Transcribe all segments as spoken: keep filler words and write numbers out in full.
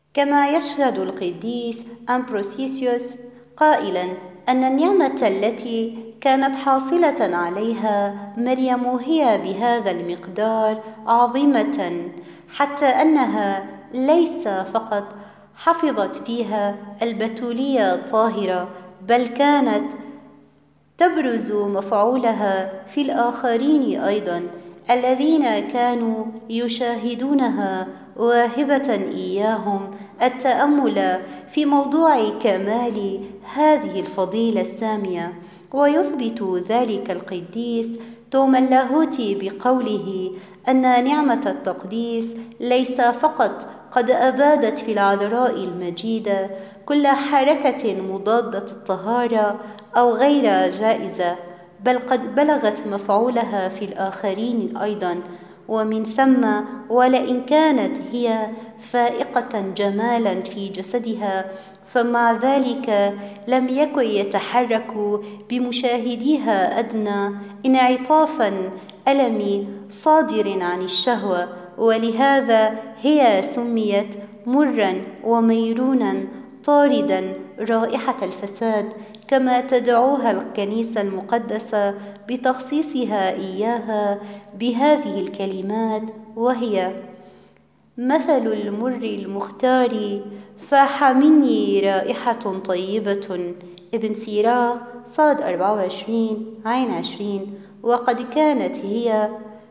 كما يشهد القديس أمبروسيوس قائلاً أن النعمة التي كانت حاصلة عليها مريم هي بهذا المقدار عظيمة، حتى أنها ليس فقط حفظت فيها البتولية الطاهرة، بل كانت تبرز مفعولها في الآخرين أيضاً، الذين كانوا يشاهدونها، واهبة إياهم التأمل في موضوع كمال هذه الفضيلة السامية. ويثبت ذلك القديس توما اللاهوتي بقوله أن نعمة التقديس ليس فقط قد أبادت في العذراء المجيدة كل حركة مضادة الطهارة أو غير جائزة، بل قد بلغت مفعولها في الآخرين أيضاً. ومن ثم ولئن كانت هي فائقة جمالاً في جسدها، فمع ذلك لم يكن يتحرك بمشاهديها أدنى انعطافاً ألمي صادر عن الشهوة، ولهذا هي سميت مراً وميرونا طارداً رائحة الفساد، كما تدعوها الكنيسة المقدسة بتخصيصها إياها بهذه الكلمات، وهي: مثل المر المختار فاح مني رائحة طيبة. ابن سيراخ صاد أربعة وعشرين عين عشرين. وقد كانت هي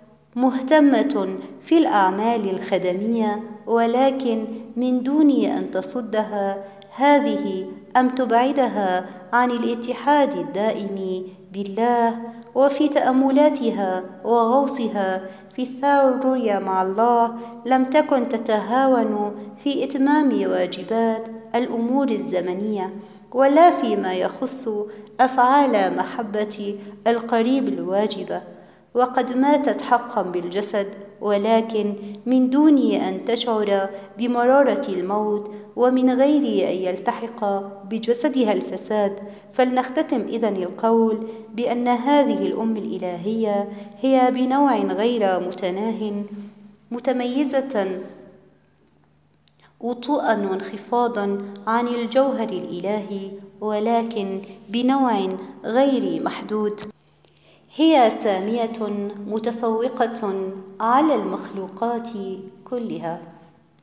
مهتمة في الأعمال الخدمية، ولكن من دون أن تصدها هذه أم تبعدها عن الاتحاد الدائم بالله، وفي تأملاتها وغوصها في الثورة مع الله لم تكن تتهاون في إتمام واجبات الأمور الزمنية، ولا فيما يخص أفعال محبة القريب الواجبة. وقد ماتت حقاً بالجسد، ولكن من دون أن تشعر بمرارة الموت، ومن غير أن يلتحق بجسدها الفساد. فلنختتم إذن القول بأن هذه الأم الإلهية هي بنوع غير متناه متميزة وطوءاً وانخفاضاً عن الجوهر الإلهي، ولكن بنوع غير محدود. هي سامية متفوقة على المخلوقات كلها.